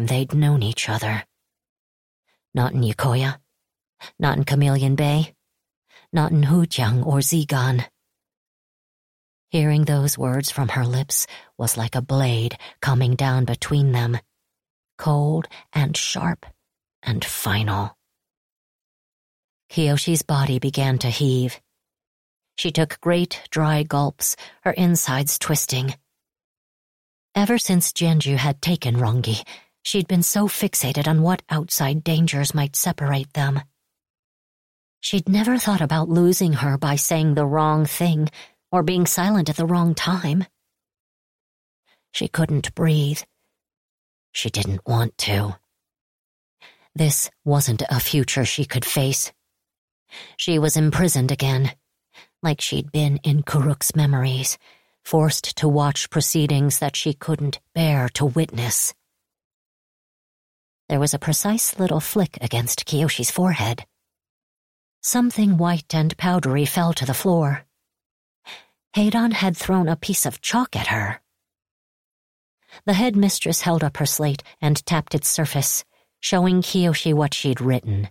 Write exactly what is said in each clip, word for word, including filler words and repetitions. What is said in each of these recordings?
time they'd known each other. Not in Yokoya, not in Chameleon Bay, not in Hujiang or Zigan. Hearing those words from her lips was like a blade coming down between them, cold and sharp and final. Kiyoshi's body began to heave. She took great, dry gulps, her insides twisting. Ever since Jianju had taken Rongi, she'd been so fixated on what outside dangers might separate them. She'd never thought about losing her by saying the wrong thing or being silent at the wrong time. She couldn't breathe. She didn't want to. This wasn't a future she could face. She was imprisoned again, like she'd been in Kuruk's memories, forced to watch proceedings that she couldn't bear to witness. There was a precise little flick against Kiyoshi's forehead. Something white and powdery fell to the floor. Heidan had thrown a piece of chalk at her. The headmistress held up her slate and tapped its surface, showing Kiyoshi what she'd written.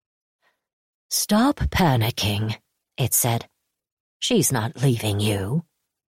"Stop panicking," it said. "She's not leaving you."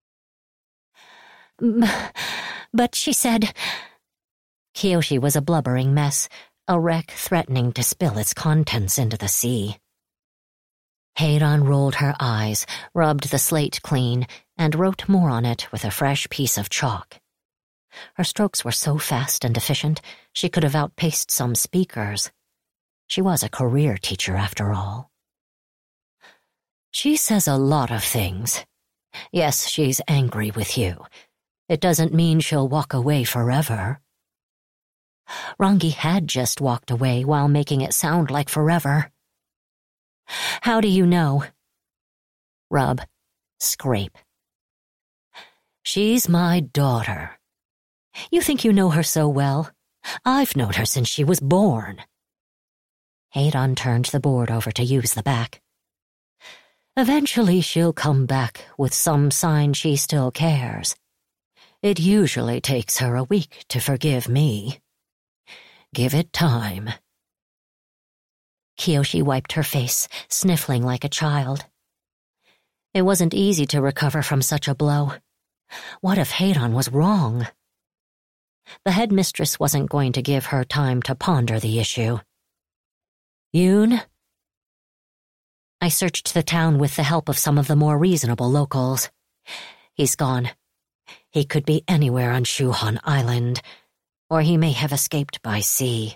But she said... Kiyoshi was a blubbering mess, a wreck threatening to spill its contents into the sea. Heidan rolled her eyes, rubbed the slate clean, and wrote more on it with a fresh piece of chalk. Her strokes were so fast and efficient, she could have outpaced some speakers. She was a career teacher, after all. "She says a lot of things. Yes, she's angry with you. It doesn't mean she'll walk away forever." Rongi had just walked away while making it sound like forever. "How do you know?" Rub. Scrape. "She's my daughter." "You think you know her so well? I've known her since she was born." Heidan turned the board over to use the back. "Eventually she'll come back with some sign she still cares. It usually takes her a week to forgive me. Give it time." Kiyoshi wiped her face, sniffling like a child. It wasn't easy to recover from such a blow. What if Heidan was wrong? The headmistress wasn't going to give her time to ponder the issue. "Yoon?" "I searched the town with the help of some of the more reasonable locals. He's gone. He could be anywhere on Shuhan Island, or he may have escaped by sea."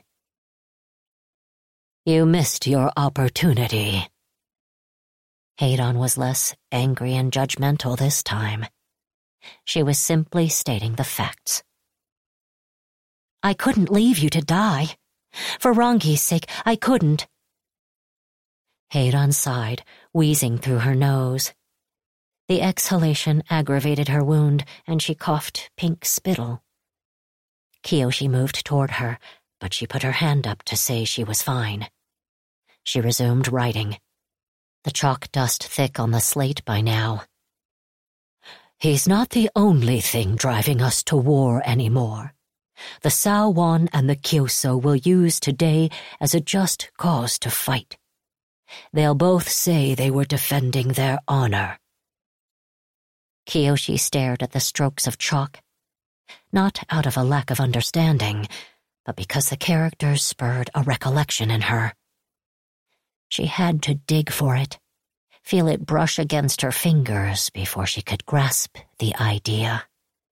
"You missed your opportunity." Heidan was less angry and judgmental this time. She was simply stating the facts. "I couldn't leave you to die. For Rongi's sake, I couldn't." Heidan sighed, wheezing through her nose. The exhalation aggravated her wound, and she coughed pink spittle. Kiyoshi moved toward her, but she put her hand up to say she was fine. She resumed writing, the chalk dust thick on the slate by now. "He's not the only thing driving us to war anymore. The Saowon and the Kyoso will use today as a just cause to fight. They'll both say they were defending their honor." Kiyoshi stared at the strokes of chalk, not out of a lack of understanding, but because the characters spurred a recollection in her. She had to dig for it, feel it brush against her fingers before she could grasp the idea.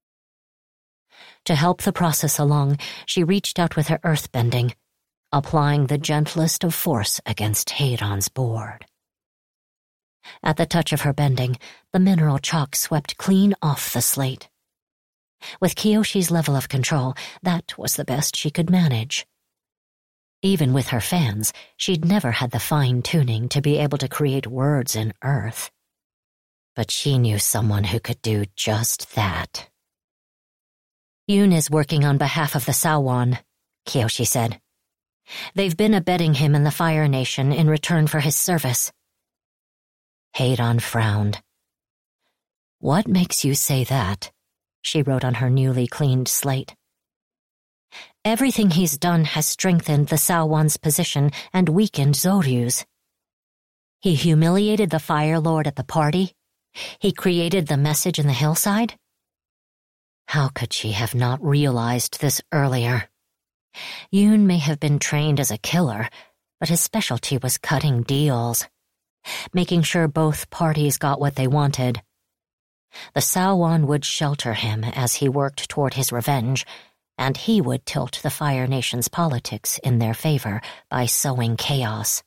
To help the process along, she reached out with her earthbending, applying the gentlest of force against Heidan's board. At the touch of her bending, the mineral chalk swept clean off the slate. With Kiyoshi's level of control, that was the best she could manage. Even with her fans, she'd never had the fine-tuning to be able to create words in earth. But she knew someone who could do just that. "Yoon is working on behalf of the Saowon," Kiyoshi said. "They've been abetting him in the Fire Nation in return for his service." Heidan frowned. "What makes you say that?" she wrote on her newly cleaned slate. Everything he's done has strengthened the Sawan's position and weakened Zoryu's. He humiliated the Fire Lord at the party. He created the message in the hillside. How could she have not realized this earlier? Yoon may have been trained as a killer, but his specialty was cutting deals, making sure both parties got what they wanted. The Sawan would shelter him as he worked toward his revenge, and he would tilt the Fire Nation's politics in their favor by sowing chaos.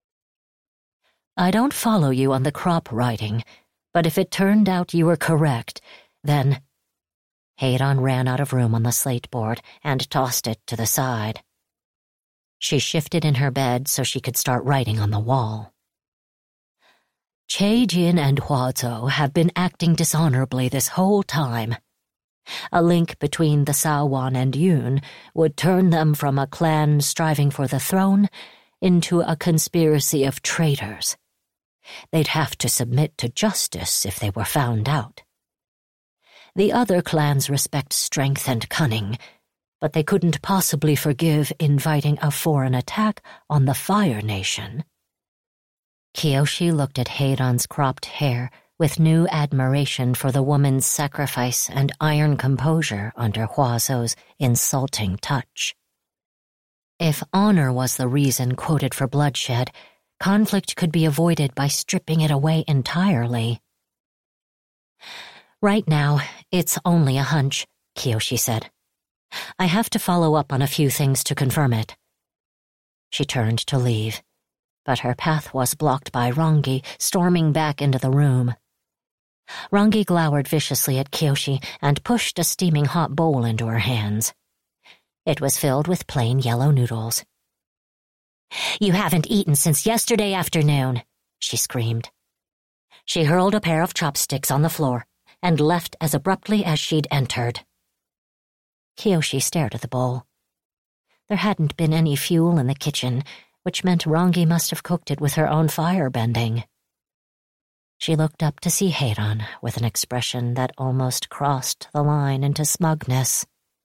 I don't follow you on the crop writing, but if it turned out you were correct, then... Haedon ran out of room on the slate board and tossed it to the side. She shifted in her bed so she could start writing on the wall. Chae-jin and Hwazo have been acting dishonorably this whole time. A link between the Sawan and Yoon would turn them from a clan striving for the throne into a conspiracy of traitors. They'd have to submit to justice if they were found out. The other clans respect strength and cunning, but they couldn't possibly forgive inviting a foreign attack on the Fire Nation. Kyoshi looked at Haedon's cropped hair with new admiration for the woman's sacrifice and iron composure under Hwazo's insulting touch. If honor was the reason quoted for bloodshed, conflict could be avoided by stripping it away entirely. Right now, it's only a hunch, Kyoshi said. I have to follow up on a few things to confirm it. She turned to leave, but her path was blocked by Rangi storming back into the room. Rangi glowered viciously at Kyoshi and pushed a steaming hot bowl into her hands. It was filled with plain yellow noodles. You haven't eaten since yesterday afternoon, she screamed. She hurled a pair of chopsticks on the floor and left as abruptly as she'd entered. Kyoshi stared at the bowl. There hadn't been any fuel in the kitchen, which meant Rangi must have cooked it with her own fire-bending. She looked up to see Haedon with an expression that almost crossed the line into smugness.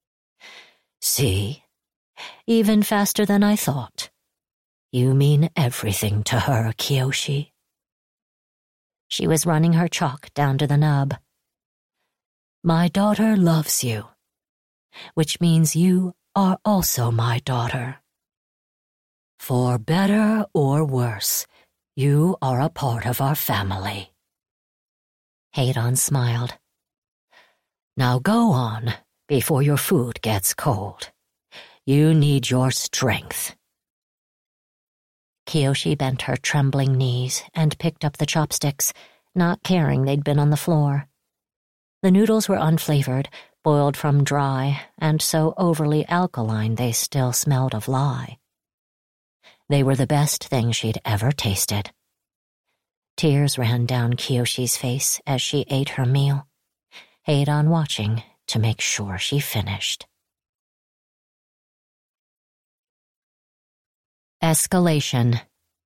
See? Even faster than I thought. You mean everything to her, Kyoshi. She was running her chalk down to the nub. My daughter loves you, which means you are also my daughter. For better or worse, you are a part of our family. Haedon smiled. Now go on, before your food gets cold. You need your strength. Kyoshi bent her trembling knees and picked up the chopsticks, not caring they'd been on the floor. The noodles were unflavored, boiled from dry, and so overly alkaline they still smelled of lye. They were the best thing she'd ever tasted. Tears ran down Kyoshi's face as she ate her meal, Haedon watching to make sure she finished. Escalation.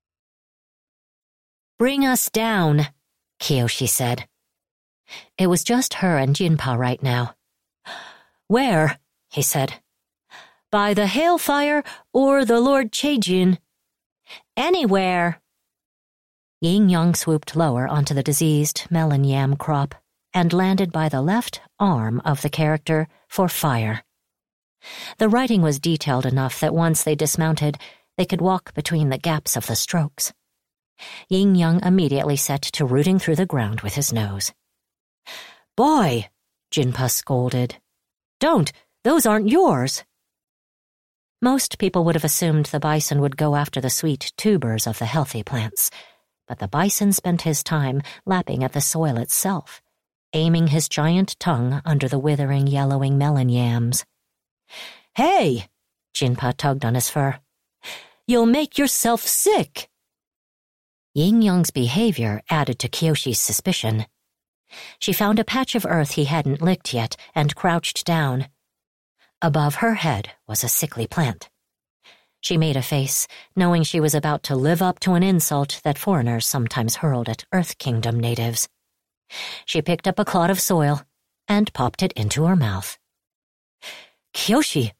Bring us down, Kyoshi said. It was just her and Jinpa right now. Where? He said. By the Hailfire or the Lord Chae-jin? Anywhere. Yin-Yang swooped lower onto the diseased melon yam crop and landed by the left arm of the character for fire. The writing was detailed enough that once they dismounted, they could walk between the gaps of the strokes. Yin-Yang immediately set to rooting through the ground with his nose. Boy, Jinpa scolded. Don't, those aren't yours. Most people would have assumed the bison would go after the sweet tubers of the healthy plants, but the bison spent his time lapping at the soil itself, aiming his giant tongue under the withering, yellowing melon yams. Hey! Jinpa tugged on his fur. You'll make yourself sick! Yin-Yang's behavior added to Kyoshi's suspicion. She found a patch of earth he hadn't licked yet and crouched down. Above her head was a sickly plant. She made a face, knowing she was about to live up to an insult that foreigners sometimes hurled at Earth Kingdom natives. She picked up a clod of soil and popped it into her mouth. Kyoshi,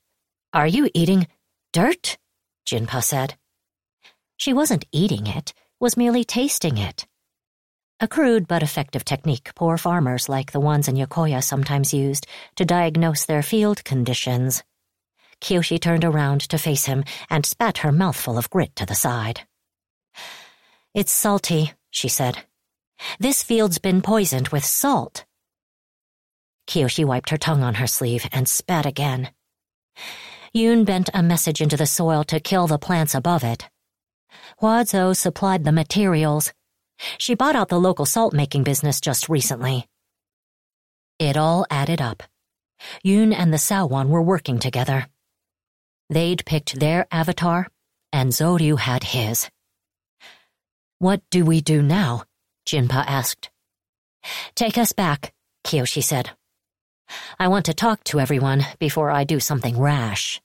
"Are you eating dirt?" Jinpa said. She wasn't eating it, was merely tasting it. A crude but effective technique poor farmers like the ones in Yokoya sometimes used to diagnose their field conditions. Kiyoshi turned around to face him and spat her mouthful of grit to the side. "It's salty," she said. "This field's been poisoned with salt." Kiyoshi wiped her tongue on her sleeve and spat again. Yoon bent a message into the soil to kill the plants above it. Huazhou supplied the materials. She bought out the local salt-making business just recently. It all added up. Yoon and the Sawan were working together. They'd picked their avatar, and Zoryu had his. "What do we do now?" Jinpa asked. "Take us back," Kiyoshi said. "I want to talk to everyone before I do something rash."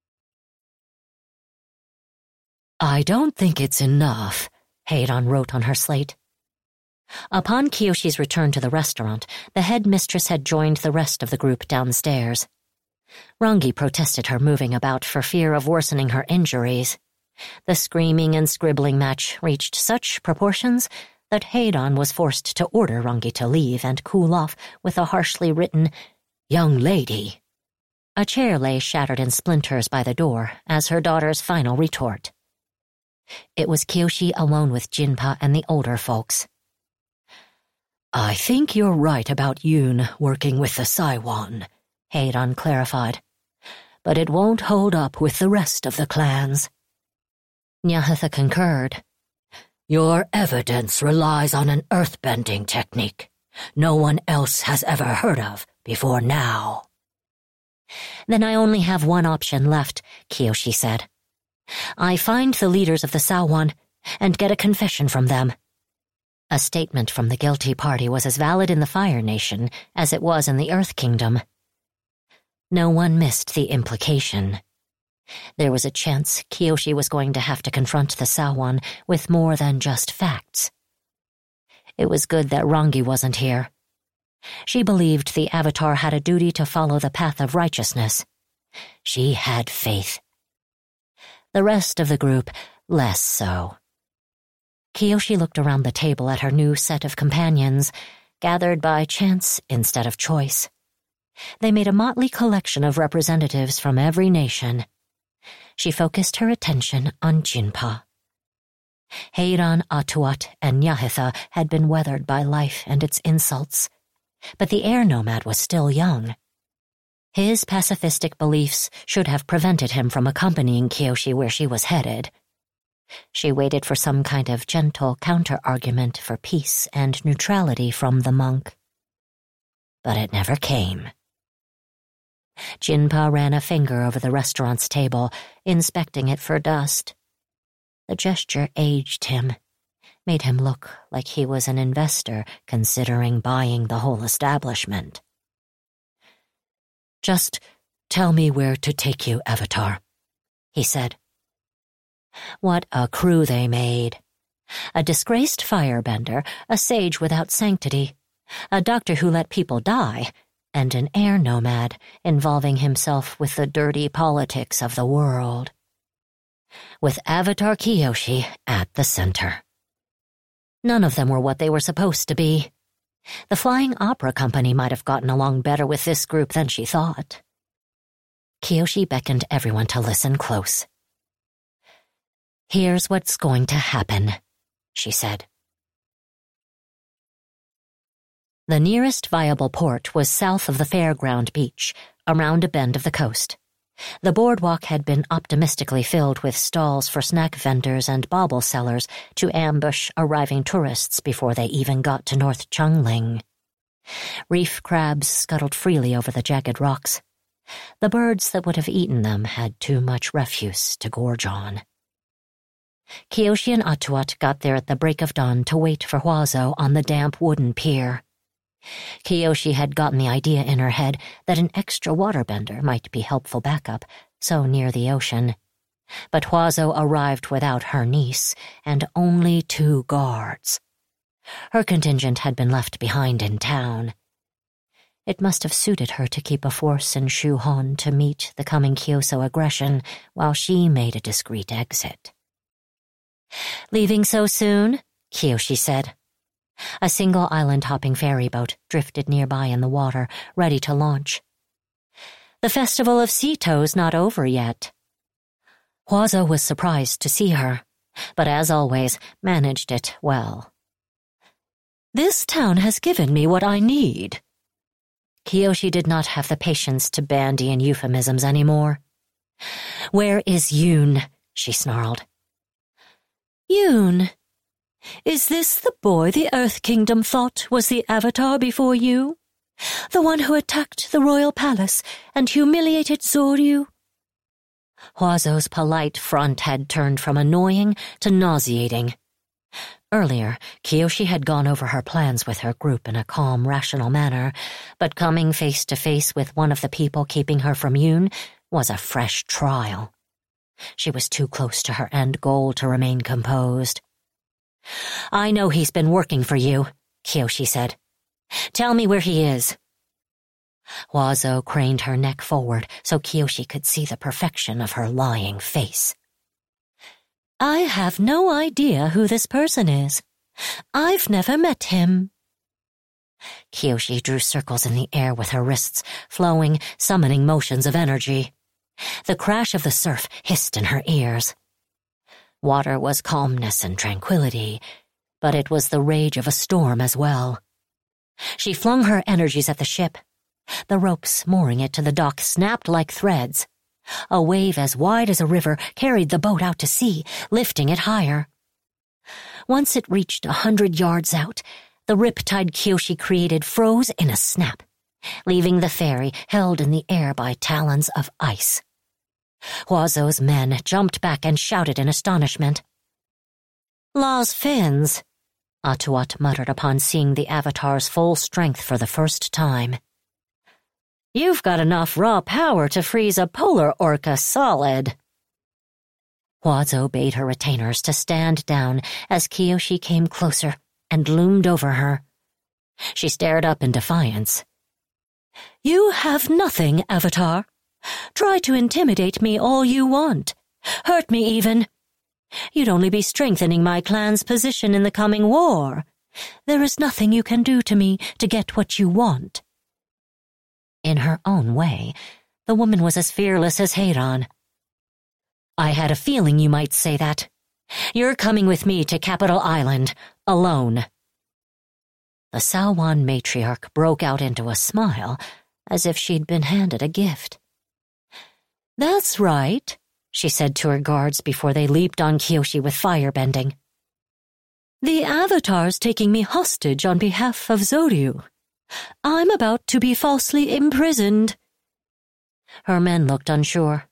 "I don't think it's enough," Heiran wrote on her slate. Upon Kiyoshi's return to the restaurant, the headmistress had joined the rest of the group downstairs. Rangi protested her moving about for fear of worsening her injuries. The screaming and scribbling match reached such proportions that Heiran was forced to order Rangi to leave and cool off with a harshly written, "Young lady." A chair lay shattered in splinters by the door as her daughter's final retort. It was Kiyoshi alone with Jinpa and the older folks. "I think you're right about Yoon working with the Saiwan," Heiran clarified. "But it won't hold up with the rest of the clans." Nyahitha concurred. "Your evidence relies on an earthbending technique no one else has ever heard of before now." "Then I only have one option left," Kiyoshi said. "I find the leaders of the Sawan and get a confession from them." A statement from the guilty party was as valid in the Fire Nation as it was in the Earth Kingdom. No one missed the implication. There was a chance Kiyoshi was going to have to confront the Sawan with more than just facts. It was good that Rangi wasn't here. She believed the Avatar had a duty to follow the path of righteousness. She had faith. The rest of the group, less so. Kiyoshi looked around the table at her new set of companions, gathered by chance instead of choice. They made a motley collection of representatives from every nation. She focused her attention on Jinpa. Heiran, Atuat, and Nyahitha had been weathered by life and its insults, but the air nomad was still young. His pacifistic beliefs should have prevented him from accompanying Kiyoshi where she was headed. She waited for some kind of gentle counter-argument for peace and neutrality from the monk. But it never came. Jinpa ran a finger over the restaurant's table, inspecting it for dust. The gesture aged him, made him look like he was an investor considering buying the whole establishment. "Just tell me where to take you, Avatar," he said. What a crew they made. A disgraced firebender, a sage without sanctity, a doctor who let people die, and an air nomad involving himself with the dirty politics of the world. With Avatar Kiyoshi at the center. None of them were what they were supposed to be. The Flying Opera Company might have gotten along better with this group than she thought. Kiyoshi beckoned everyone to listen close. "Here's what's going to happen," she said. The nearest viable port was south of the fairground beach, around a bend of the coast. The boardwalk had been optimistically filled with stalls for snack vendors and bauble sellers to ambush arriving tourists before they even got to North Chungling. Reef crabs scuttled freely over the jagged rocks. The birds that would have eaten them had too much refuse to gorge on. Kiyoshi and Atuat got there at the break of dawn to wait for Huazhou on the damp wooden pier. Kiyoshi had gotten the idea in her head that an extra waterbender might be helpful backup, so near the ocean. But Huazhou arrived without her niece and only two guards. Her contingent had been left behind in town. It must have suited her to keep a force in Shu-Han to meet the coming Kyoso aggression while she made a discreet exit. "Leaving so soon?" Kiyoshi said. A single island-hopping ferry boat drifted nearby in the water, ready to launch. "The festival of Sito's not over yet." Huazo was surprised to see her, but as always, managed it well. "This town has given me what I need." Kiyoshi did not have the patience to bandy in euphemisms anymore. "Where is Yoon?" she snarled. "Yoon? Is this the boy the Earth Kingdom thought was the Avatar before you? The one who attacked the royal palace and humiliated Zoryu?" Huazo's polite front had turned from annoying to nauseating. Earlier, Kiyoshi had gone over her plans with her group in a calm, rational manner, but coming face to face with one of the people keeping her from Yoon was a fresh trial. She was too close to her end goal to remain composed. "I know he's been working for you," Kiyoshi said. "Tell me where he is." Huazo craned her neck forward so Kiyoshi could see the perfection of her lying face. "I have no idea who this person is. I've never met him." Kiyoshi drew circles in the air with her wrists, flowing, summoning motions of energy. The crash of the surf hissed in her ears. Water was calmness and tranquility, but it was the rage of a storm as well. She flung her energies at the ship. The ropes mooring it to the dock snapped like threads. A wave as wide as a river carried the boat out to sea, lifting it higher. Once it reached a hundred yards out, the riptide Kiyoshi created froze in a snap, leaving the ferry held in the air by talons of ice. Huazo's men jumped back and shouted in astonishment. "Law's fins," Atuat muttered upon seeing the Avatar's full strength for the first time. "You've got enough raw power to freeze a polar orca solid." Huazo bade her retainers to stand down as Kiyoshi came closer and loomed over her. She stared up in defiance. "You have nothing, Avatar. Try to intimidate me all you want. Hurt me even. You'd only be strengthening my clan's position in the coming war. There is nothing you can do to me to get what you want." In her own way, the woman was as fearless as Heiran. "I had a feeling you might say that. You're coming with me to Capital Island, alone." The Salwan matriarch broke out into a smile, as if she'd been handed a gift. "That's right," she said to her guards before they leaped on Kiyoshi with firebending. "The Avatar's taking me hostage on behalf of Zoryu. I'm about to be falsely imprisoned." Her men looked unsure.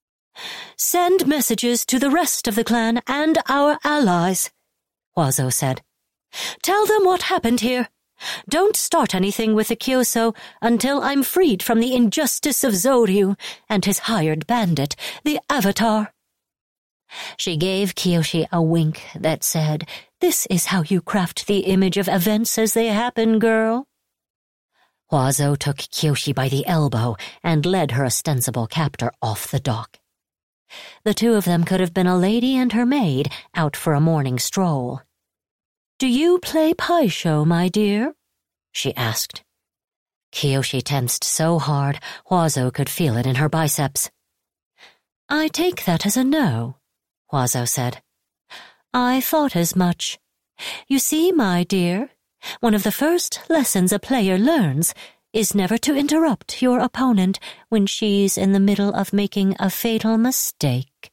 "Send messages to the rest of the clan and our allies," Huazo said. "Tell them what happened here. Don't start anything with the Kyoso until I'm freed from the injustice of Zoryu and his hired bandit, the Avatar." She gave Kiyoshi a wink that said, "This is how you craft the image of events as they happen, girl." Huazo took Kiyoshi by the elbow and led her ostensible captor off the dock. The two of them could have been a lady and her maid out for a morning stroll. "Do you play Paisho, my dear?" she asked. Kiyoshi tensed so hard, Huazo could feel it in her biceps. "I take that as a no," Huazo said. "I thought as much. You see, my dear, one of the first lessons a player learns is never to interrupt your opponent when she's in the middle of making a fatal mistake."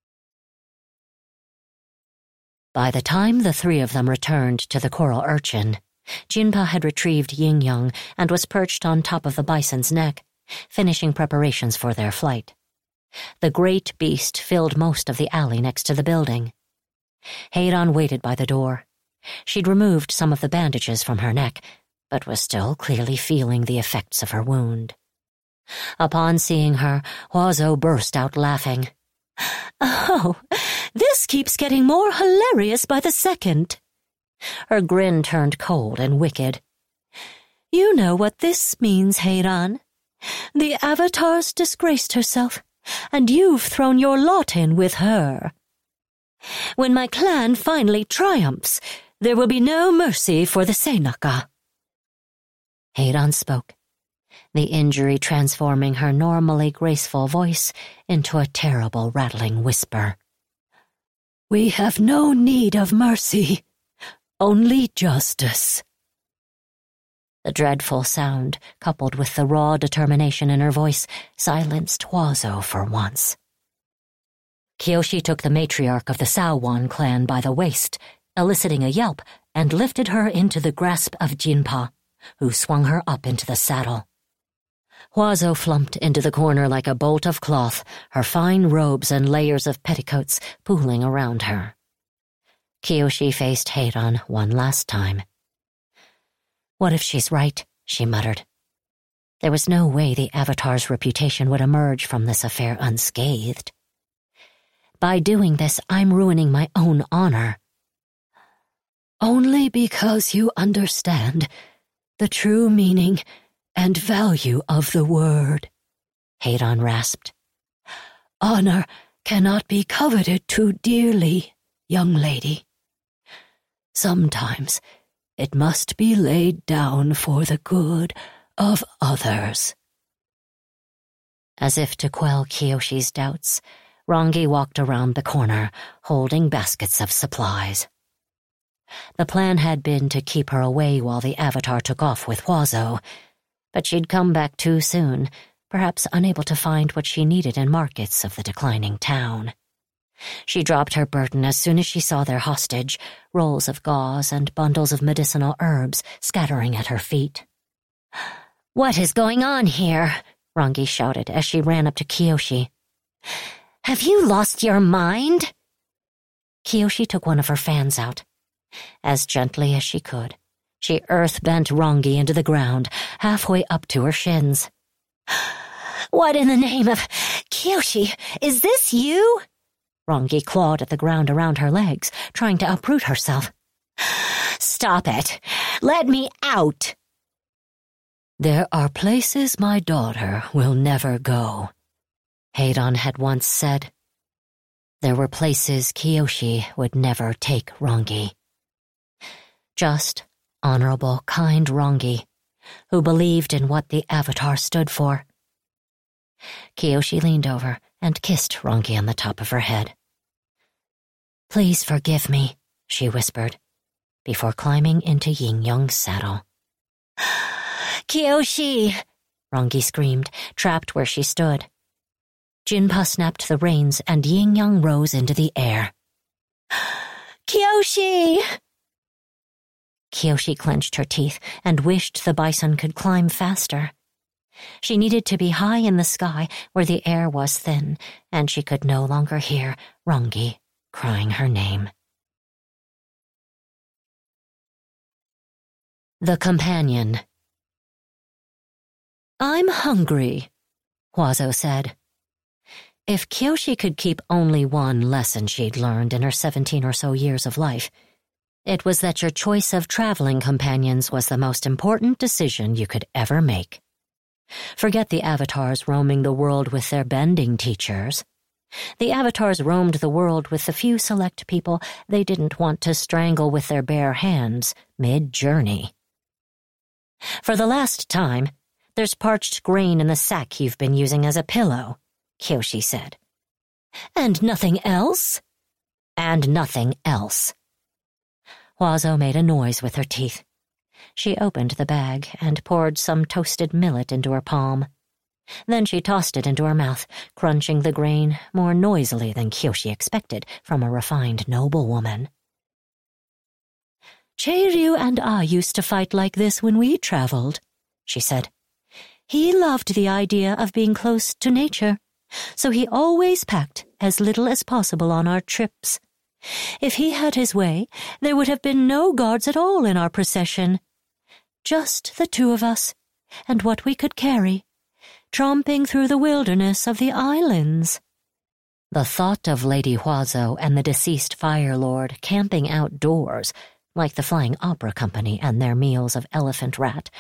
By the time the three of them returned to the coral urchin, Jinpa had retrieved Yin-Yang and was perched on top of the bison's neck, finishing preparations for their flight. The great beast filled most of the alley next to the building. Heiran waited by the door. She'd removed some of the bandages from her neck, but was still clearly feeling the effects of her wound. Upon seeing her, Huazo burst out laughing. "Oh, this keeps getting more hilarious by the second." Her grin turned cold and wicked. You know what this means, Heiran. The Avatar's disgraced herself, and you've thrown your lot in with her. When my clan finally triumphs, there will be no mercy for the Seneca." Heiran spoke, the injury transforming her normally graceful voice into a terrible rattling whisper. "We have no need of mercy, only justice." The dreadful sound, coupled with the raw determination in her voice, silenced Huazo for once. Kyoshi took the matriarch of the Saowan clan by the waist, eliciting a yelp, and lifted her into the grasp of Jinpa, who swung her up into the saddle. Huazo flumped into the corner like a bolt of cloth, her fine robes and layers of petticoats pooling around her. Kyoshi faced Heiran one last time. "What if she's right?" she muttered. There was no way the Avatar's reputation would emerge from this affair unscathed. By doing this, I'm ruining my own honor. "Only because you understand the true meaning and value of the word," Heiran rasped. "Honor cannot be coveted too dearly, young lady. Sometimes it must be laid down for the good of others." As if to quell Kyoshi's doubts, Rangi walked around the corner, holding baskets of supplies. The plan had been to keep her away while the Avatar took off with Huazo, but she'd come back too soon, perhaps unable to find what she needed in markets of the declining town. She dropped her burden as soon as she saw their hostage, rolls of gauze and bundles of medicinal herbs scattering at her feet. "What is going on here?" Rangi shouted as she ran up to Kyoshi. "Have you lost your mind?" Kyoshi took one of her fans out. As gently as she could, she earth-bent Rangi into the ground, halfway up to her shins. "What in the name of... Kyoshi, is this you?" Rangi clawed at the ground around her legs, trying to uproot herself. "Stop it! Let me out!" "There are places my daughter will never go," Heiran had once said. There were places Kyoshi would never take Rangi. Just, honorable, kind Rangi, who believed in what the Avatar stood for. Kyoshi leaned over and kissed Rangi on the top of her head. "Please forgive me," she whispered, before climbing into Yin-Young's saddle. "Kyoshi!" Rangi screamed, trapped where she stood. Jinpa snapped the reins and Yin-Young rose into the air. "Kyoshi!" Kyoshi clenched her teeth and wished the bison could climb faster. She needed to be high in the sky where the air was thin, and she could no longer hear Rangi crying her name. The Companion. "I'm hungry," Huazo said. If Kyoshi could keep only one lesson she'd learned in her seventeen or so years of life, it was that your choice of traveling companions was the most important decision you could ever make. Forget the Avatars roaming the world with their bending teachers. The Avatars roamed the world with the few select people they didn't want to strangle with their bare hands mid-journey. "For the last time, there's parched grain in the sack you've been using as a pillow," Kyoshi said. "And nothing else?" "And nothing else." Huazo made a noise with her teeth. She opened the bag and poured some toasted millet into her palm. Then she tossed it into her mouth, crunching the grain more noisily than Kyoshi expected from a refined noblewoman. "Cheiryu and I used to fight like this when we traveled," she said. "He loved the idea of being close to nature, so he always packed as little as possible on our trips. If he had his way, there would have been no guards at all in our procession. Just the two of us, and what we could carry, tromping through the wilderness of the islands." The thought of Lady Huazo and the deceased Fire Lord camping outdoors, like the Flying Opera Company and their meals of elephant rat,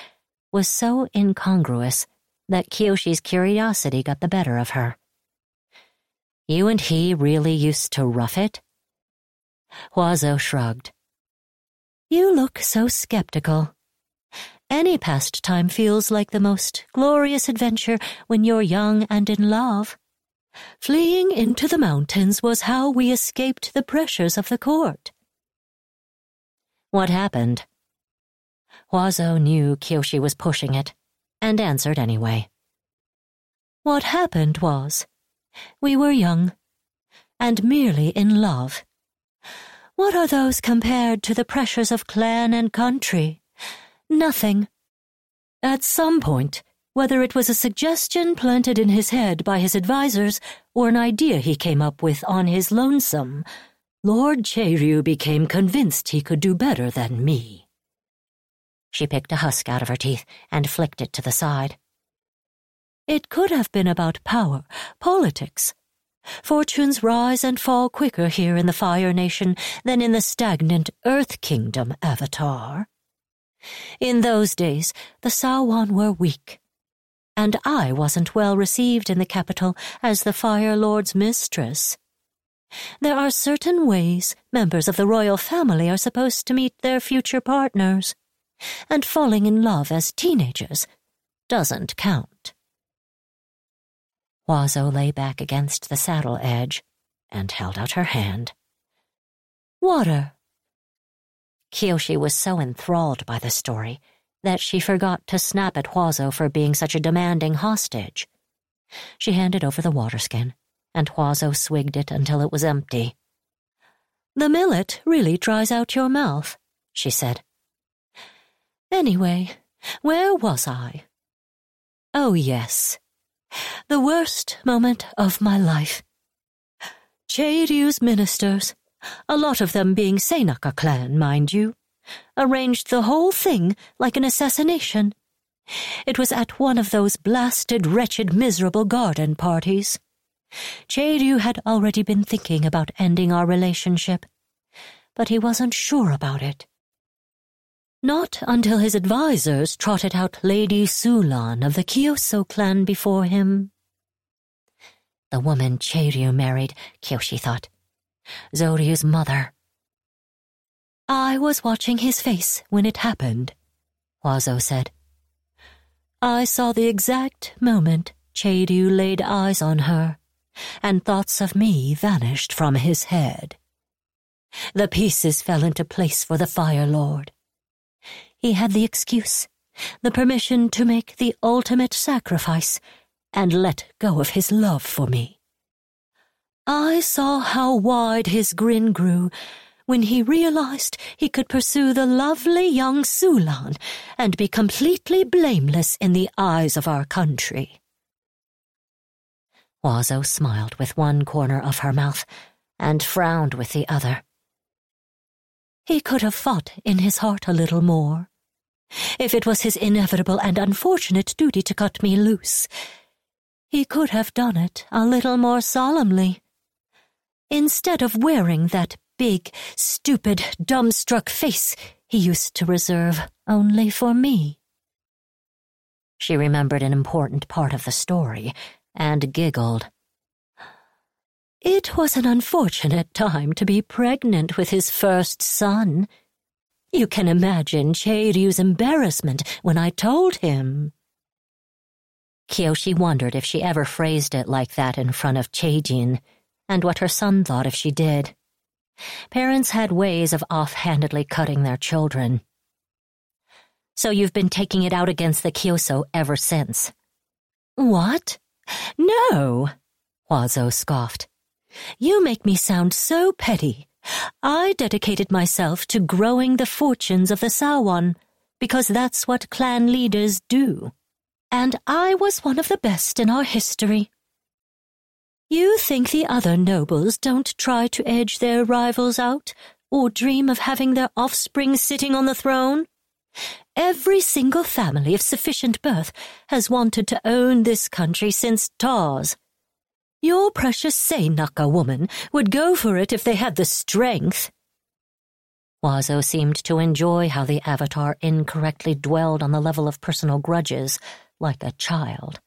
was so incongruous that Kyoshi's curiosity got the better of her. You and he really used to rough it? Huazo shrugged. You look so skeptical. Any pastime feels like the most glorious adventure when you're young and in love. Fleeing into the mountains was how we escaped the pressures of the court. What happened? Huazo knew Kyoshi was pushing it, and answered anyway. What happened was, we were young, and merely in love. What are those compared to the pressures of clan and country? Nothing. At some point, whether it was a suggestion planted in his head by his advisors or an idea he came up with on his lonesome, Lord Cheiryu became convinced he could do better than me. She picked a husk out of her teeth and flicked it to the side. It could have been about power, politics. Fortunes rise and fall quicker here in the Fire Nation than in the stagnant Earth Kingdom, Avatar. In those days, the Sawan were weak, and I wasn't well received in the capital as the Fire Lord's mistress. There are certain ways members of the royal family are supposed to meet their future partners, and falling in love as teenagers doesn't count. Huazo lay back against the saddle edge and held out her hand. Water. Kyoshi was so enthralled by the story that she forgot to snap at Huazo for being such a demanding hostage. She handed over the water skin, and Huazo swigged it until it was empty. The millet really dries out your mouth, she said. Anyway, where was I? Oh, yes. The worst moment of my life. Cheiryu's ministers, a lot of them being Seinaka clan, mind you, arranged the whole thing like an assassination. It was at one of those blasted, wretched, miserable garden parties. Cheiryu had already been thinking about ending our relationship, but he wasn't sure about it. Not until his advisors trotted out Lady Sulan of the Kyoso clan before him. The woman Cheiryu married, Kyoshi thought. Zoryu's mother. I was watching his face when it happened, Huazo said. I saw the exact moment Cheiryu laid eyes on her, and thoughts of me vanished from his head. The pieces fell into place for the Fire Lord. He had the excuse, the permission to make the ultimate sacrifice and let go of his love for me. I saw how wide his grin grew when he realized he could pursue the lovely young Sulan and be completely blameless in the eyes of our country. Huazo smiled with one corner of her mouth and frowned with the other. He could have fought in his heart a little more. If it was his inevitable and unfortunate duty to cut me loose, he could have done it a little more solemnly. Instead of wearing that big, stupid, dumbstruck face he used to reserve only for me. She remembered an important part of the story and giggled. It was an unfortunate time to be pregnant with his first son. You can imagine Cheiryu's embarrassment when I told him. Kyoshi wondered if she ever phrased it like that in front of Cheijin, and what her son thought if she did. Parents had ways of offhandedly cutting their children. So you've been taking it out against the Kyoso ever since? What? No, Huazo scoffed. You make me sound so petty. I dedicated myself to growing the fortunes of the Sawan, because that's what clan leaders do. And I was one of the best in our history. You think the other nobles don't try to edge their rivals out, or dream of having their offspring sitting on the throne? Every single family of sufficient birth has wanted to own this country since Tars. Your precious Seinaka woman would go for it if they had the strength. Huazo seemed to enjoy how the Avatar incorrectly dwelled on the level of personal grudges, like a child.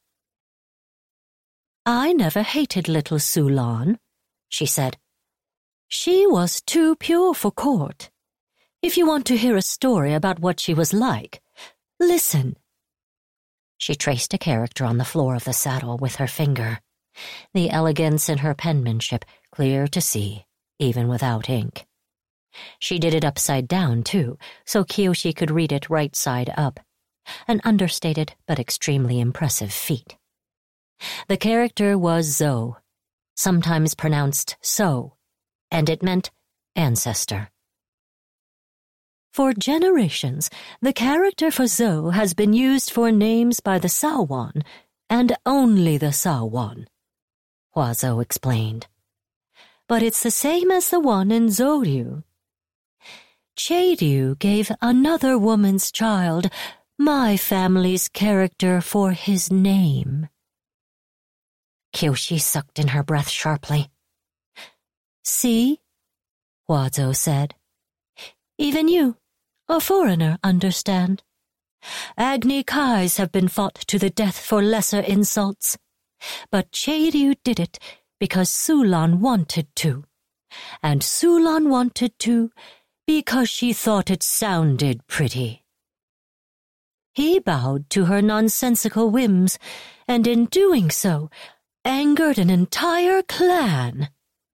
"I never hated little Sulan," she said. "She was too pure for court. If you want to hear a story about what she was like, listen." She traced a character on the floor of the saddle with her finger, the elegance in her penmanship clear to see, even without ink. She did it upside down, too, so Kyoshi could read it right side up, an understated but extremely impressive feat. The character was Zo, sometimes pronounced So, and it meant ancestor. For generations, the character for Zo has been used for names by the Sahuan, and only the Sahuan, Huazo explained. But it's the same as the one in Zoryu. Cheryu gave another woman's child my family's character for his name. Kyoshi sucked in her breath sharply. "See?" Huazo said. "Even you, a foreigner, understand. Agni Kais have been fought to the death for lesser insults, but Cheryu did it because Sulan wanted to, and Sulan wanted to because she thought it sounded pretty. He bowed to her nonsensical whims, and in doing so, angered an entire clan."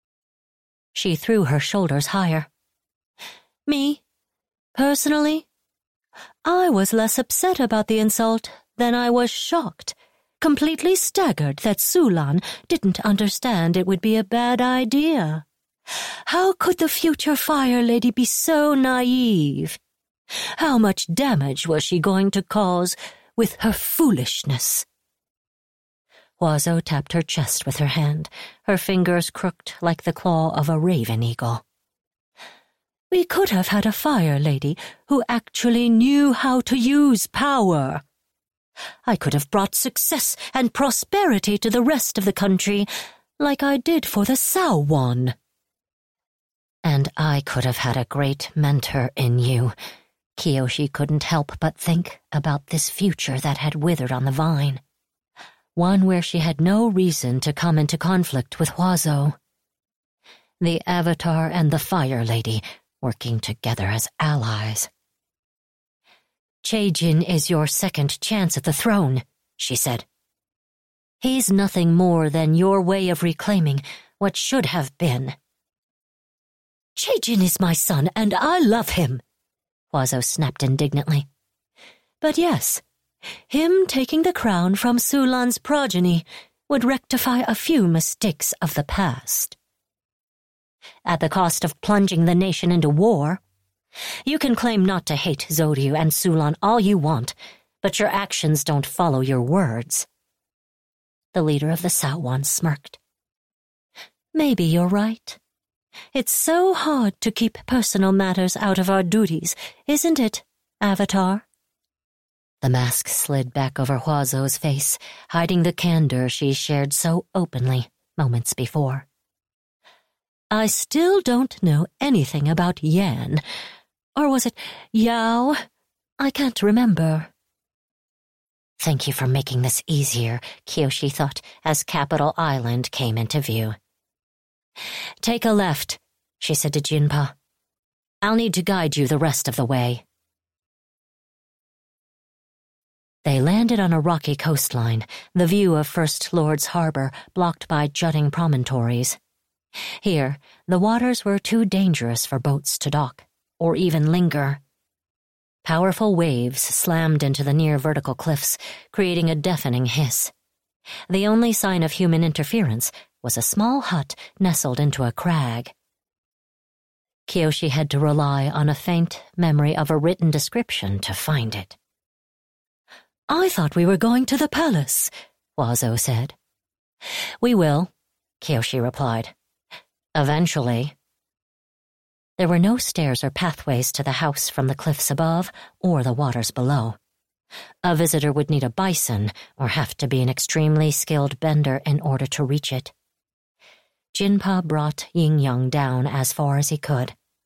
She threw her shoulders higher. "Me, personally, I was less upset about the insult than I was shocked, completely staggered that Sulan didn't understand it would be a bad idea. How could the future Fire Lady be so naive? How much damage was she going to cause with her foolishness?" Huazo tapped her chest with her hand, her fingers crooked like the claw of a raven eagle. "We could have had a Fire Lady who actually knew how to use power. I could have brought success and prosperity to the rest of the country, like I did for the Sahuan. And I could have had a great mentor in you." Kyoshi couldn't help but think about this future that had withered on the vine, one where she had no reason to come into conflict with Huazo. The Avatar and the Fire Lady working together as allies. "Chaejin is your second chance at the throne," she said. "He's nothing more than your way of reclaiming what should have been." "Chaejin is my son, and I love him," Huazo snapped indignantly. "But yes, him taking the crown from Sulan's progeny would rectify a few mistakes of the past. At the cost of plunging the nation into war. You can claim not to hate Zoryu and Sulan all you want, but your actions don't follow your words." The leader of the Sahuan smirked. "Maybe you're right. It's so hard to keep personal matters out of our duties, isn't it, Avatar?" The mask slid back over Huazo's face, hiding the candor she shared so openly moments before. "I still don't know anything about Yan. Or was it Yao? I can't remember." Thank you for making this easier, Kyoshi thought, as Capital Island came into view. "Take a left," she said to Jinpa. "I'll need to guide you the rest of the way." They landed on a rocky coastline, the view of First Lord's Harbor blocked by jutting promontories. Here, the waters were too dangerous for boats to dock, or even linger. Powerful waves slammed into the near vertical cliffs, creating a deafening hiss. The only sign of human interference was a small hut nestled into a crag. Kyoshi had to rely on a faint memory of a written description to find it. "I thought we were going to the palace," Huazo said. "We will," Kyoshi replied. "Eventually." There were no stairs or pathways to the house from the cliffs above or the waters below. A visitor would need a bison or have to be an extremely skilled bender in order to reach it. Jinpa brought Yin Yang down as far as he could,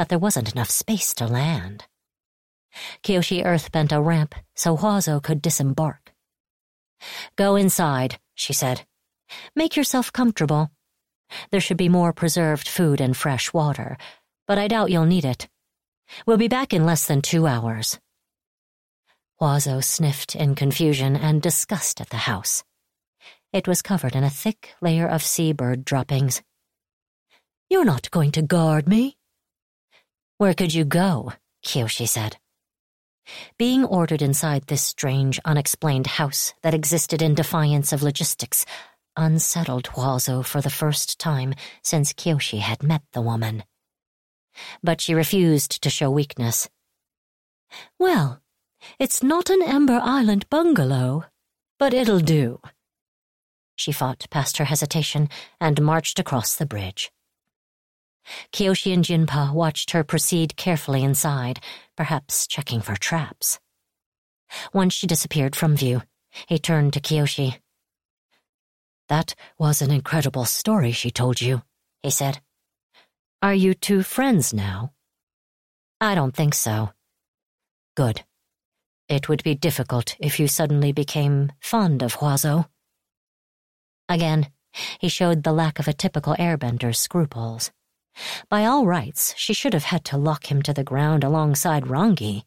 but there wasn't enough space to land. Kiyoshi earthbent a ramp so Huazo could disembark. "Go inside," she said. "Make yourself comfortable. There should be more preserved food and fresh water, but I doubt you'll need it. We'll be back in less than two hours." Huazo sniffed in confusion and disgust at the house. It was covered in a thick layer of seabird droppings. "You're not going to guard me?" "Where could you go?" Kiyoshi said. Being ordered inside this strange, unexplained house that existed in defiance of logistics unsettled Huazo for the first time since Kiyoshi had met the woman. But she refused to show weakness. "Well, it's not an Ember Island bungalow, but it'll do." She fought past her hesitation and marched across the bridge. Kiyoshi and Jinpa watched her proceed carefully inside, perhaps checking for traps. Once she disappeared from view, he turned to Kiyoshi. "That was an incredible story she told you," he said. "Are you two friends now?" "I don't think so." "Good. It would be difficult if you suddenly became fond of Huazo." Again, he showed the lack of a typical airbender's scruples. By all rights, she should have had to lock him to the ground alongside Rangi.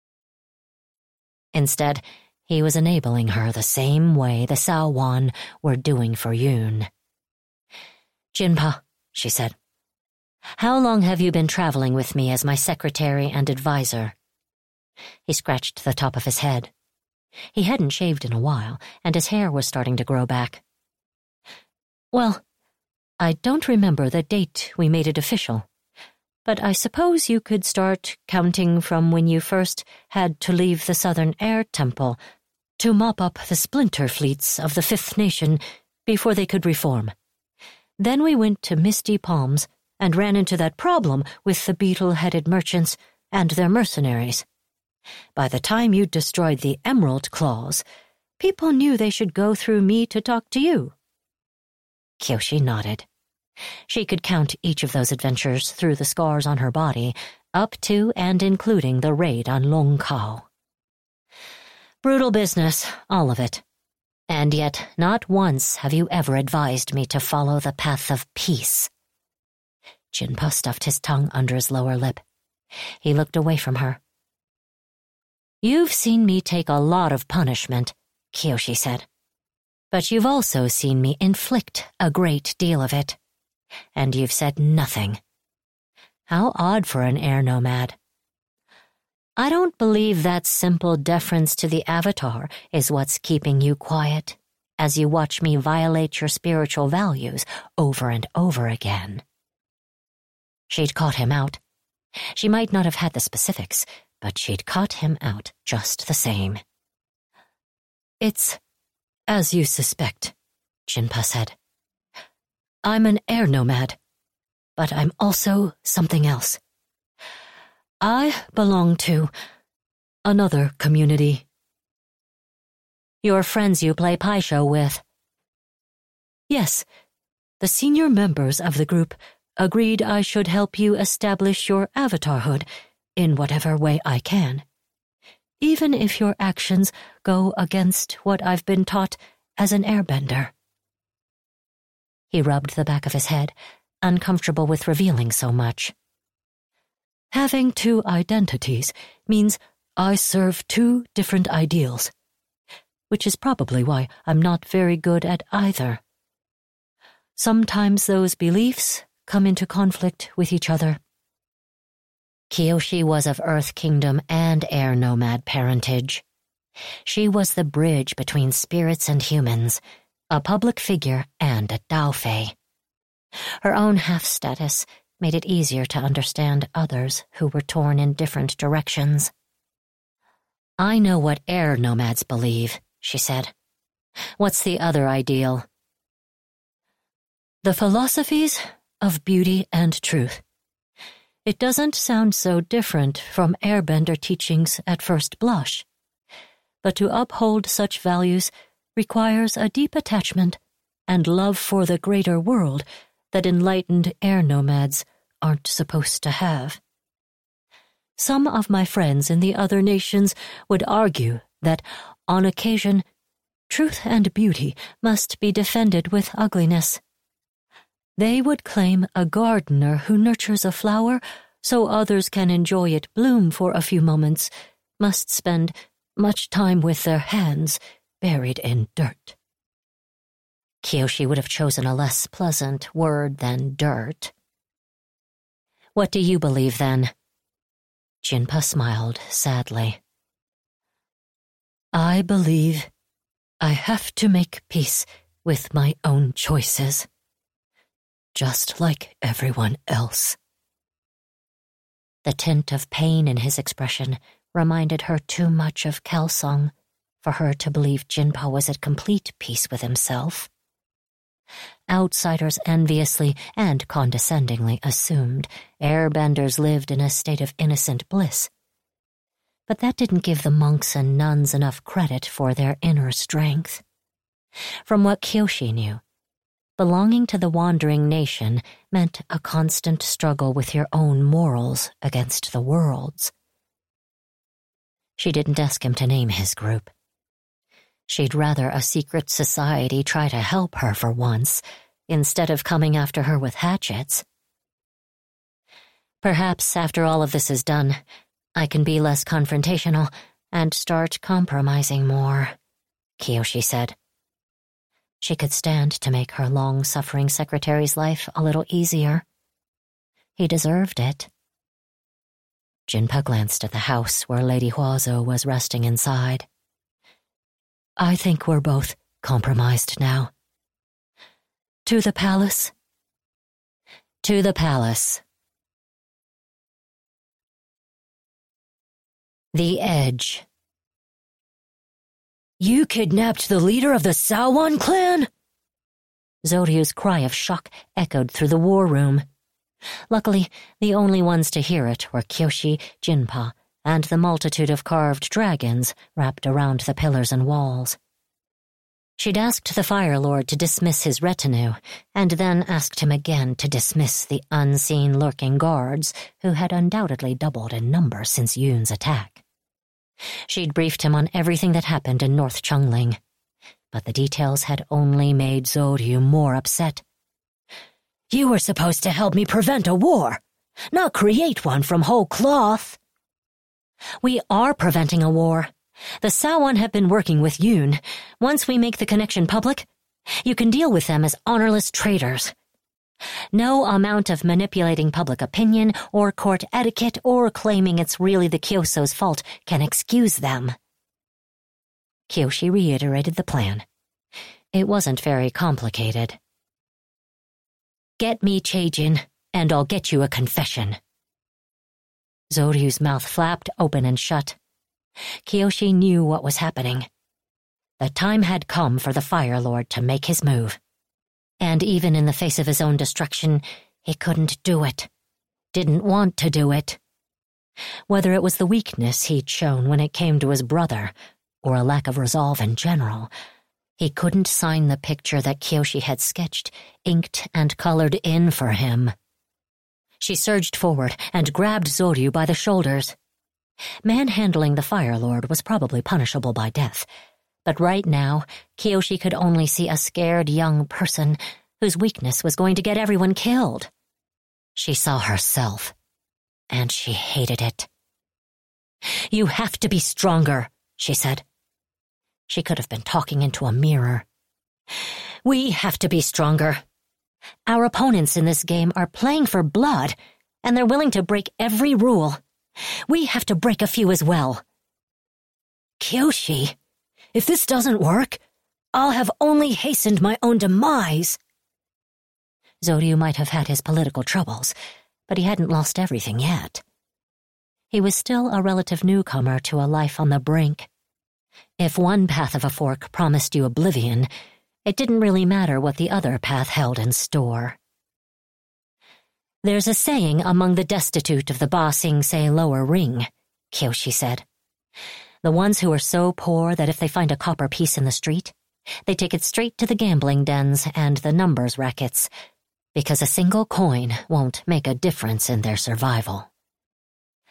Instead, he was enabling her the same way the Saowan were doing for Yoon. "Jinpa," she said, "how long have you been traveling with me as my secretary and advisor?" He scratched the top of his head. He hadn't shaved in a while, and his hair was starting to grow back. "Well, I don't remember the date we made it official, but I suppose you could start counting from when you first had to leave the Southern Air Temple to mop up the splinter fleets of the Fifth Nation before they could reform. Then we went to Misty Palms and ran into that problem with the beetle-headed merchants and their mercenaries. By the time you destroyed the Emerald Claws, people knew they should go through me to talk to you." Kiyoshi nodded. She could count each of those adventures through the scars on her body, up to and including the raid on Long Kao. "Brutal business, all of it. And yet not once have you ever advised me to follow the path of peace." Jinpa stuffed his tongue under his lower lip. He looked away from her. "You've seen me take a lot of punishment," Kiyoshi said. "But you've also seen me inflict a great deal of it. And you've said nothing. How odd for an air nomad." "I don't believe that simple deference to the Avatar is what's keeping you quiet, as you watch me violate your spiritual values over and over again." She'd caught him out. She might not have had the specifics, but she'd caught him out just the same. "It's as you suspect," Jinpa said. "I'm an air nomad, but I'm also something else. I belong to another community." "Your friends you play Paisho with?" "Yes, the senior members of the group agreed I should help you establish your avatarhood in whatever way I can, even if your actions go against what I've been taught as an airbender." He rubbed the back of his head, uncomfortable with revealing so much. "Having two identities means I serve two different ideals, which is probably why I'm not very good at either. Sometimes those beliefs come into conflict with each other." Kiyoshi was of Earth Kingdom and air nomad parentage. She was the bridge between spirits and humans, a public figure and a Daofei. Her own half-status made it easier to understand others who were torn in different directions. "I know what air nomads believe," she said. "What's the other ideal?" "The philosophies of beauty and truth. It doesn't sound so different from airbender teachings at first blush, but to uphold such values requires a deep attachment and love for the greater world that enlightened air nomads aren't supposed to have." Some of my friends in the other nations would argue that, on occasion, truth and beauty must be defended with ugliness. They would claim a gardener who nurtures a flower so others can enjoy it bloom for a few moments must spend much time with their hands buried in dirt. Kyoshi would have chosen a less pleasant word than dirt. What do you believe, then? Jinpa smiled sadly. I believe I have to make peace with my own choices, just like everyone else. The tint of pain in his expression reminded her too much of Kelsang for her to believe Jinpa was at complete peace with himself. Outsiders enviously and condescendingly assumed airbenders lived in a state of innocent bliss. But that didn't give the monks and nuns enough credit for their inner strength. From what Kyoshi knew, belonging to the wandering nation meant a constant struggle with your own morals against the world's. She didn't ask him to name his group. She'd rather a secret society try to help her for once, instead of coming after her with hatchets. Perhaps after all of this is done, I can be less confrontational and start compromising more, Kyoshi said. She could stand to make her long-suffering secretary's life a little easier. He deserved it. Jinpa glanced at the house where Lady Huazo was resting inside. I think we're both compromised now. To the palace? To the palace. The Edge. You kidnapped the leader of the Sawan clan? Zoryu's cry of shock echoed through the war room. Luckily, the only ones to hear it were Kyoshi, Jinpa, and the multitude of carved dragons wrapped around the pillars and walls. She'd asked the Fire Lord to dismiss his retinue, and then asked him again to dismiss the unseen lurking guards who had undoubtedly doubled in number since Yoon's attack. She'd briefed him on everything that happened in North Chungling, but the details had only made Zoryu more upset. You were supposed to help me prevent a war, not create one from whole cloth. We are preventing a war. The Sawan have been working with Yoon. Once we make the connection public, you can deal with them as honorless traitors. No amount of manipulating public opinion or court etiquette or claiming it's really the Kyoso's fault can excuse them. Kyoshi reiterated the plan. It wasn't very complicated. Get me Chaejin, and I'll get you a confession. Zoryu's mouth flapped open and shut. Kyoshi knew what was happening. The time had come for the Fire Lord to make his move. And even in the face of his own destruction, he couldn't do it. Didn't want to do it. Whether it was the weakness he'd shown when it came to his brother, or a lack of resolve in general, he couldn't sign the picture that Kyoshi had sketched, inked, and colored in for him. She surged forward and grabbed Zoryu by the shoulders. Manhandling the Fire Lord was probably punishable by death, but right now, Kyoshi could only see a scared young person whose weakness was going to get everyone killed. She saw herself, and she hated it. You have to be stronger, she said. She could have been talking into a mirror. We have to be stronger. Our opponents in this game are playing for blood, and they're willing to break every rule. We have to break a few as well. Kyoshi, if this doesn't work, I'll have only hastened my own demise. Zoryu might have had his political troubles, but he hadn't lost everything yet. He was still a relative newcomer to a life on the brink. If one path of a fork promised you oblivion, it didn't really matter what the other path held in store. There's a saying among the destitute of the Ba Sing Se lower ring, Kyoshi said. The ones who are so poor that if they find a copper piece in the street, they take it straight to the gambling dens and the numbers rackets, because a single coin won't make a difference in their survival.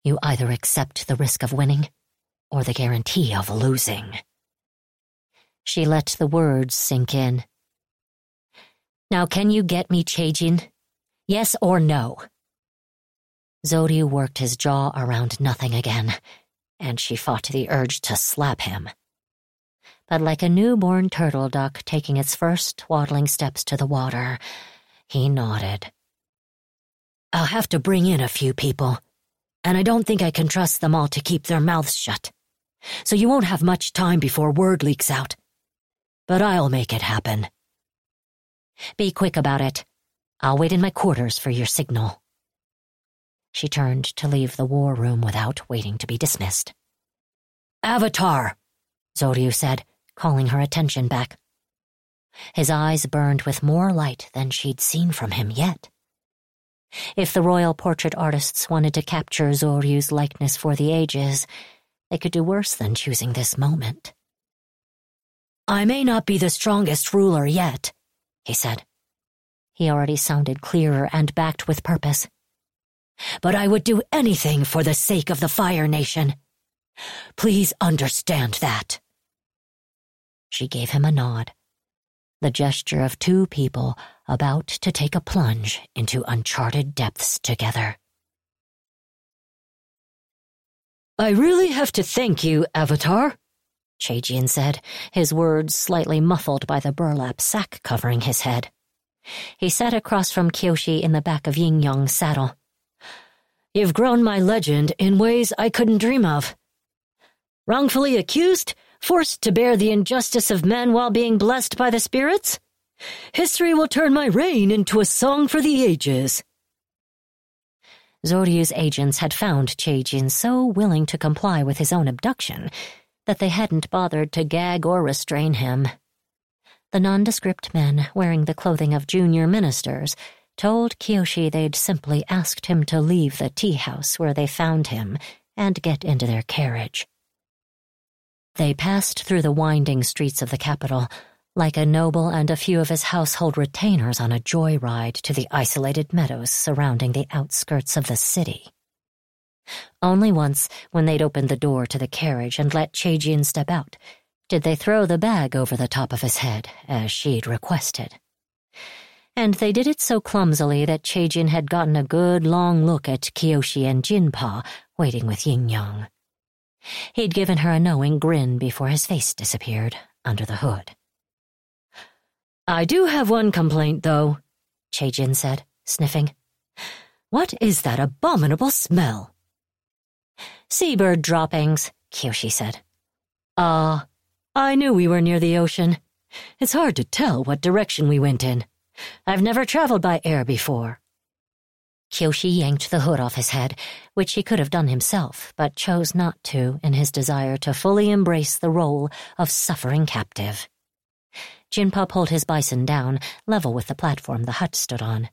You either accept the risk of winning or the guarantee of losing. She let the words sink in. Now can you get me, Chaejin? Yes or no? Zoryu worked his jaw around nothing again, and she fought the urge to slap him. But like a newborn turtle duck taking its first waddling steps to the water, he nodded. I'll have to bring in a few people, and I don't think I can trust them all to keep their mouths shut, so you won't have much time before word leaks out. But I'll make it happen. Be quick about it. I'll wait in my quarters for your signal. She turned to leave the war room without waiting to be dismissed. Avatar, Zoryu said, calling her attention back. His eyes burned with more light than she'd seen from him yet. If the royal portrait artists wanted to capture Zoryu's likeness for the ages, they could do worse than choosing this moment. I may not be the strongest ruler yet, he said. He already sounded clearer and backed with purpose. But I would do anything for the sake of the Fire Nation. Please understand that. She gave him a nod, the gesture of two people about to take a plunge into uncharted depths together. I really have to thank you, Avatar, Chaejin said, his words slightly muffled by the burlap sack covering his head. He sat across from Kyoshi in the back of Yin-Yong's saddle. You've grown my legend in ways I couldn't dream of. Wrongfully accused, forced to bear the injustice of men while being blessed by the spirits? History will turn my reign into a song for the ages. Zoryu's agents had found Chaejin so willing to comply with his own abduction that they hadn't bothered to gag or restrain him. The nondescript men, wearing the clothing of junior ministers, told Kyoshi they'd simply asked him to leave the tea house where they found him and get into their carriage. They passed through the winding streets of the capital, like a noble and a few of his household retainers on a joyride to the isolated meadows surrounding the outskirts of the city. Only once, when they'd opened the door to the carriage and let Chaejin step out, did they throw the bag over the top of his head, as she'd requested. And they did it so clumsily that Chaejin had gotten a good long look at Kyoshi and Jinpa waiting with Yin-Yong. He'd given her a knowing grin before his face disappeared under the hood. I do have one complaint, though, Chaejin said, sniffing. What is that abominable smell? Seabird droppings, Kyoshi said. Ah, uh, I knew we were near the ocean. It's hard to tell what direction we went in. I've never traveled by air before. Kyoshi yanked the hood off his head, which he could have done himself, but chose not to in his desire to fully embrace the role of suffering captive. Jinpa pulled his bison down, level with the platform the hut stood on.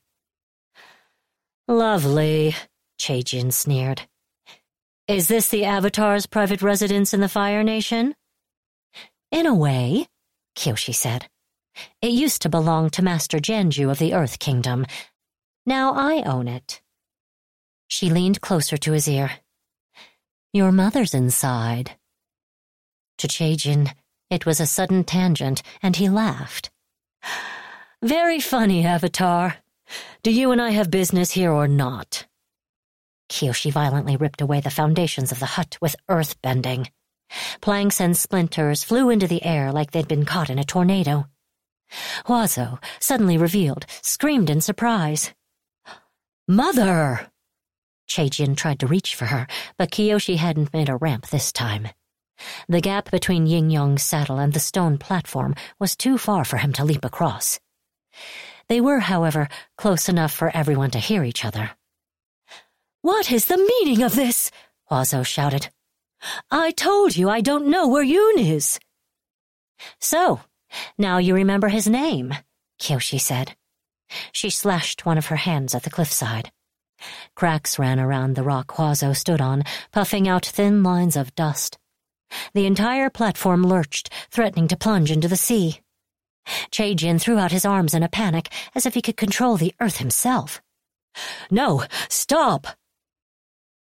Lovely, Chaejin sneered. Is this the Avatar's private residence in the Fire Nation? In a way, Kyoshi said. It used to belong to Master Genju of the Earth Kingdom. Now I own it. She leaned closer to his ear. Your mother's inside. To Chaejin, it was a sudden tangent, and he laughed. Very funny, Avatar. Do you and I have business here or not? Kyoshi violently ripped away the foundations of the hut with earth-bending. Planks and splinters flew into the air like they'd been caught in a tornado. Huazo, suddenly revealed, screamed in surprise. Mother! Chaejin tried to reach for her, but Kyoshi hadn't made a ramp this time. The gap between Yin-Yong's saddle and the stone platform was too far for him to leap across. They were, however, close enough for everyone to hear each other. What is the meaning of this? Huazo shouted. I told you I don't know where Yoon is. So, now you remember his name, Kyoshi said. She slashed one of her hands at the cliffside. Cracks ran around the rock Huazo stood on, puffing out thin lines of dust. The entire platform lurched, threatening to plunge into the sea. Chaejin threw out his arms in a panic, as if he could control the earth himself. No, stop!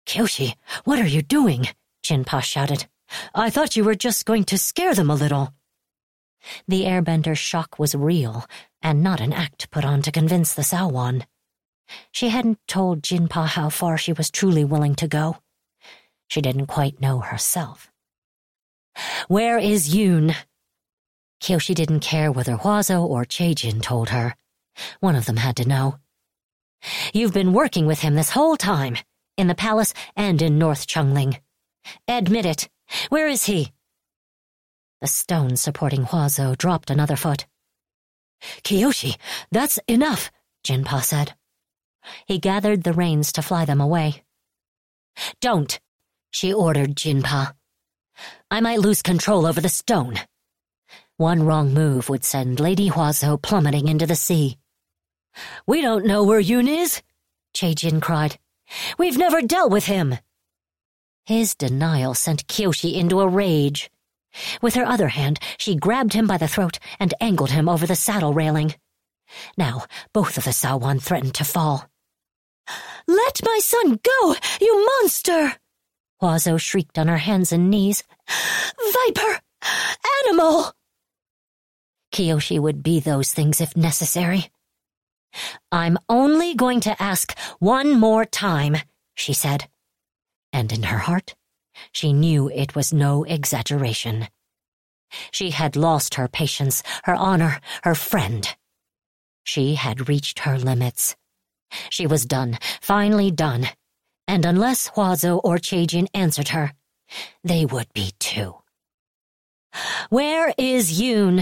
"Kyoshi, what are you doing?" Jinpa shouted. "I thought you were just going to scare them a little." The airbender's shock was real, and not an act put on to convince the Sahuan. She hadn't told Jinpa how far she was truly willing to go. She didn't quite know herself. "Where is Yoon?" Kyoshi didn't care whether Hwazo or Chaejin told her. One of them had to know. "You've been working with him this whole time, in the palace and in North Chungling. Admit it. Where is he?" The stone supporting Hwazo dropped another foot. "Kyoshi, that's enough," Jinpa said. He gathered the reins to fly them away. "Don't," she ordered Jinpa. "I might lose control over the stone." One wrong move would send Lady Hwazo plummeting into the sea. "We don't know where Yoon is," Chaejin cried. "We've never dealt with him." His denial sent Kyoshi into a rage. With her other hand, she grabbed him by the throat and angled him over the saddle railing. Now, both of the Sahuan threatened to fall. "Let my son go, you monster!" Hwazo shrieked on her hands and knees. "Viper! Animal!" Kyoshi would be those things if necessary. "I'm only going to ask one more time," she said. And in her heart, she knew it was no exaggeration. She had lost her patience, her honor, her friend. She had reached her limits. She was done, finally done, and unless Hwazo or Chaejin answered her, they would be too. "Where is Yoon?"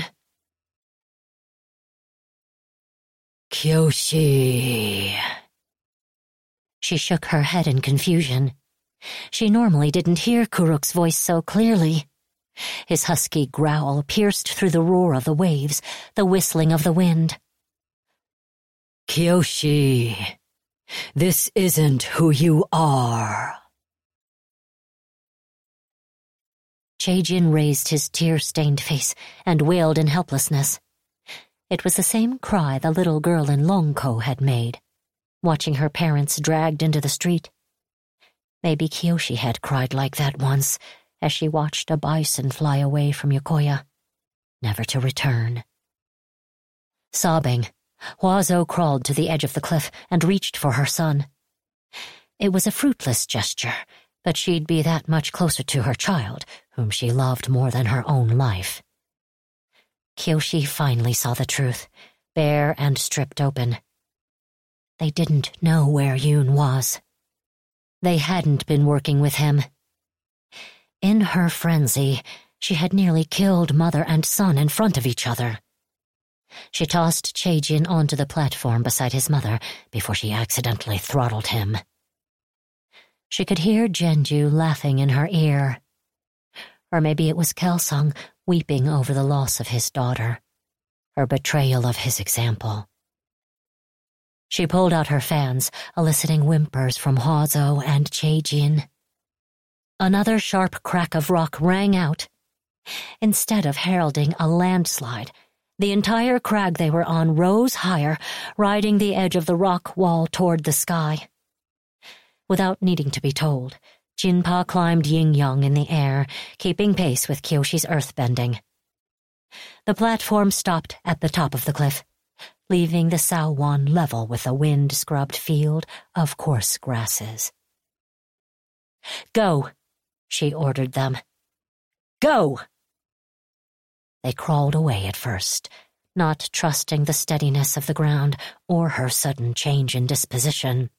"Kyoshi." She shook her head in confusion. She normally didn't hear Kuruk's voice so clearly. His husky growl pierced through the roar of the waves, the whistling of the wind. "Kyoshi, this isn't who you are." Chaejin raised his tear-stained face and wailed in helplessness. It was the same cry the little girl in Longko had made, watching her parents dragged into the street. Maybe Kyoshi had cried like that once, as she watched a bison fly away from Yokoya, never to return. Sobbing, Hwazo crawled to the edge of the cliff and reached for her son. It was a fruitless gesture, but she'd be that much closer to her child, whom she loved more than her own life. Kyoshi finally saw the truth, bare and stripped open. They didn't know where Yoon was. They hadn't been working with him. In her frenzy, she had nearly killed mother and son in front of each other. She tossed Chaejin onto the platform beside his mother before she accidentally throttled him. She could hear Genju laughing in her ear. Or maybe it was Kelsang weeping over the loss of his daughter, her betrayal of his example. She pulled out her fans, eliciting whimpers from Hwazo and Chaejin. Another sharp crack of rock rang out. Instead of heralding a landslide, the entire crag they were on rose higher, riding the edge of the rock wall toward the sky. Without needing to be told, Jinpa climbed yin-yang in the air, keeping pace with Kyoshi's earthbending. The platform stopped at the top of the cliff, leaving the Sahuan level with a wind-scrubbed field of coarse grasses. "Go," she ordered them. "Go!" They crawled away at first, not trusting the steadiness of the ground or her sudden change in disposition.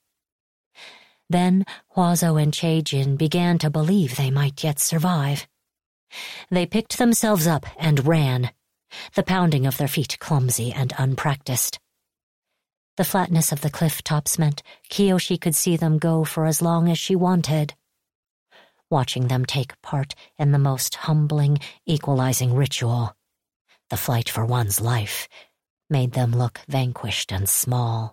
Then Hwazo and Chaejin began to believe they might yet survive. They picked themselves up and ran, the pounding of their feet clumsy and unpracticed. The flatness of the cliff tops meant Kyoshi could see them go for as long as she wanted. Watching them take part in the most humbling, equalizing ritual, the fight for one's life, made them look vanquished and small.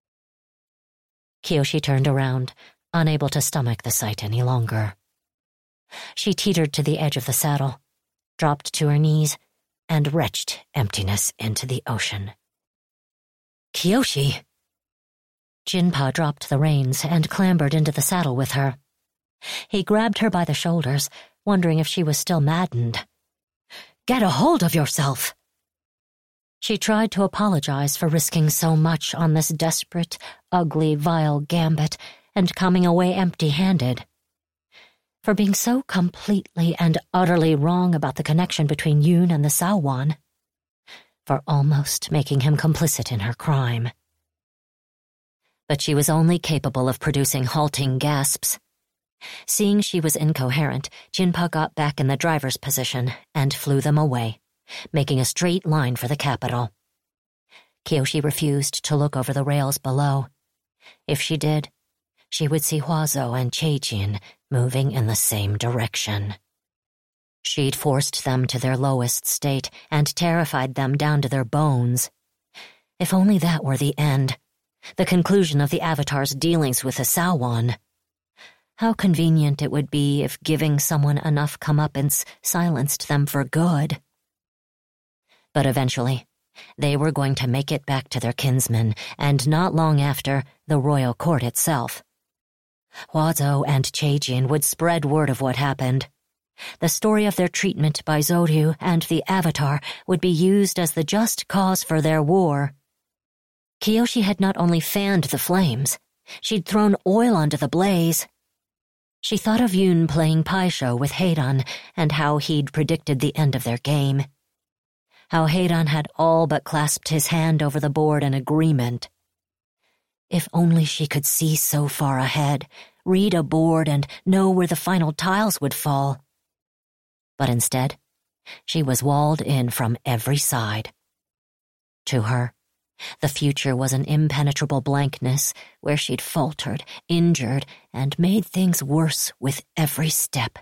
Kyoshi turned around, unable to stomach the sight any longer. She teetered to the edge of the saddle, dropped to her knees, and retched emptiness into the ocean. "Kyoshi!" Jinpa dropped the reins and clambered into the saddle with her. He grabbed her by the shoulders, wondering if she was still maddened. "Get a hold of yourself!" She tried to apologize for risking so much on this desperate, ugly, vile gambit and coming away empty-handed. For being so completely and utterly wrong about the connection between Yoon and the Saowan. For almost making him complicit in her crime. But she was only capable of producing halting gasps. Seeing she was incoherent, Jinpa got back in the driver's position and flew them away, making a straight line for the capital. Kyoshi refused to look over the rails below. If she did, she would see Huazhou and Cheijin moving in the same direction. She'd forced them to their lowest state and terrified them down to their bones. If only that were the end, the conclusion of the Avatar's dealings with the Saowan. How convenient it would be if giving someone enough comeuppance silenced them for good. But eventually, they were going to make it back to their kinsmen, and not long after, the royal court itself. Huazhou and Cheijin would spread word of what happened. The story of their treatment by Zoryu and the Avatar would be used as the just cause for their war. Kyoshi had not only fanned the flames, she'd thrown oil onto the blaze. She thought of Yoon playing Paisho with Heidan and how he'd predicted the end of their game. How Heidan had all but clasped his hand over the board in agreement. If only she could see so far ahead, read a board and know where the final tiles would fall. But instead, she was walled in from every side. To her, the future was an impenetrable blankness where she'd faltered, injured, and made things worse with every step.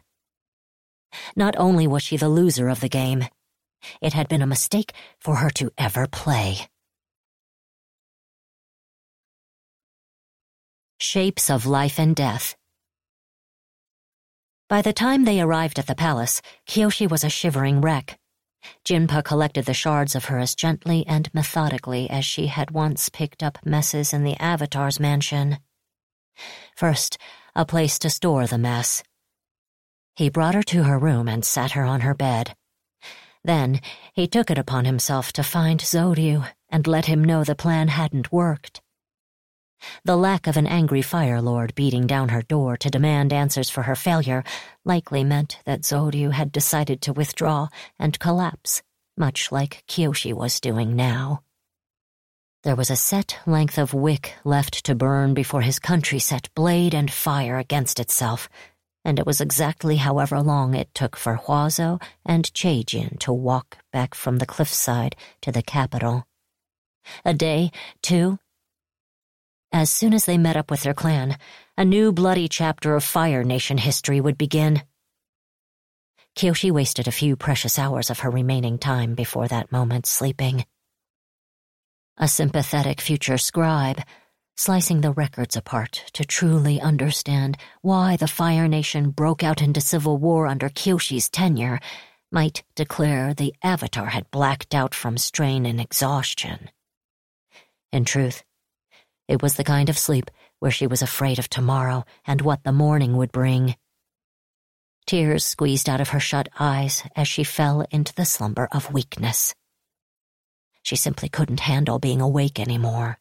Not only was she the loser of the game, it had been a mistake for her to ever play. Shapes of Life and Death. By the time they arrived at the palace, Kyoshi was a shivering wreck. Jinpa collected the shards of her as gently and methodically as she had once picked up messes in the Avatar's mansion. First, a place to store the mess. He brought her to her room and sat her on her bed. Then, he took it upon himself to find Zoryu and let him know the plan hadn't worked. The lack of an angry Fire Lord beating down her door to demand answers for her failure likely meant that Zoryu had decided to withdraw and collapse, much like Kyoshi was doing now. There was a set length of wick left to burn before his country set blade and fire against itself, and it was exactly however long it took for Huazhou and Cheijin to walk back from the cliffside to the capital. A day, two. As soon as they met up with their clan, a new bloody chapter of Fire Nation history would begin. Kyoshi wasted a few precious hours of her remaining time before that moment sleeping. A sympathetic future scribe, slicing the records apart to truly understand why the Fire Nation broke out into civil war under Kyoshi's tenure, might declare the Avatar had blacked out from strain and exhaustion. In truth, it was the kind of sleep where she was afraid of tomorrow and what the morning would bring. Tears squeezed out of her shut eyes as she fell into the slumber of weakness. She simply couldn't handle being awake anymore.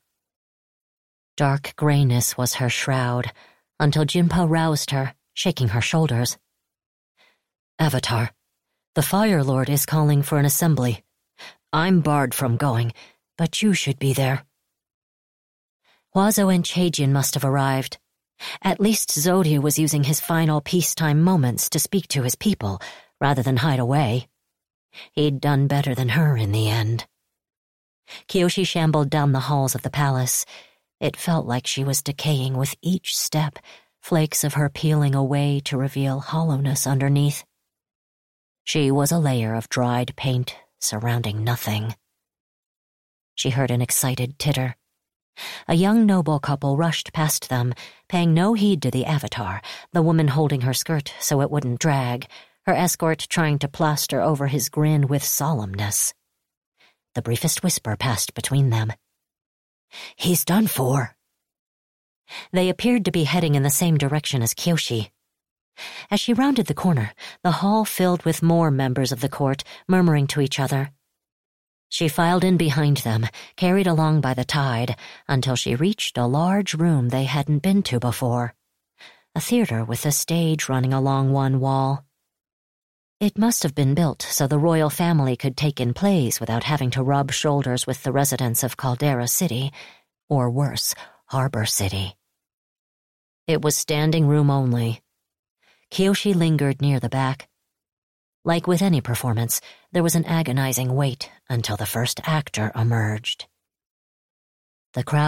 Dark grayness was her shroud, until Jinpa roused her, shaking her shoulders. "Avatar, the Fire Lord is calling for an assembly. I'm barred from going, but you should be there." Huazhou and Cheijin must have arrived. At least Zoryu was using his final peacetime moments to speak to his people, rather than hide away. He'd done better than her in the end. Kyoshi shambled down the halls of the palace. It felt like she was decaying with each step, flakes of her peeling away to reveal hollowness underneath. She was a layer of dried paint surrounding nothing. She heard an excited titter. A young noble couple rushed past them, paying no heed to the Avatar, the woman holding her skirt so it wouldn't drag, her escort trying to plaster over his grin with solemnness. The briefest whisper passed between them. "He's done for." They appeared to be heading in the same direction as Kyoshi. As she rounded the corner, the hall filled with more members of the court, murmuring to each other. She filed in behind them, carried along by the tide, until she reached a large room they hadn't been to before. A theater with a stage running along one wall. It must have been built so the royal family could take in plays without having to rub shoulders with the residents of Caldera City, or worse, Harbor City. It was standing room only. Kiyoshi lingered near the back. Like with any performance, there was an agonizing wait until the first actor emerged. The crowd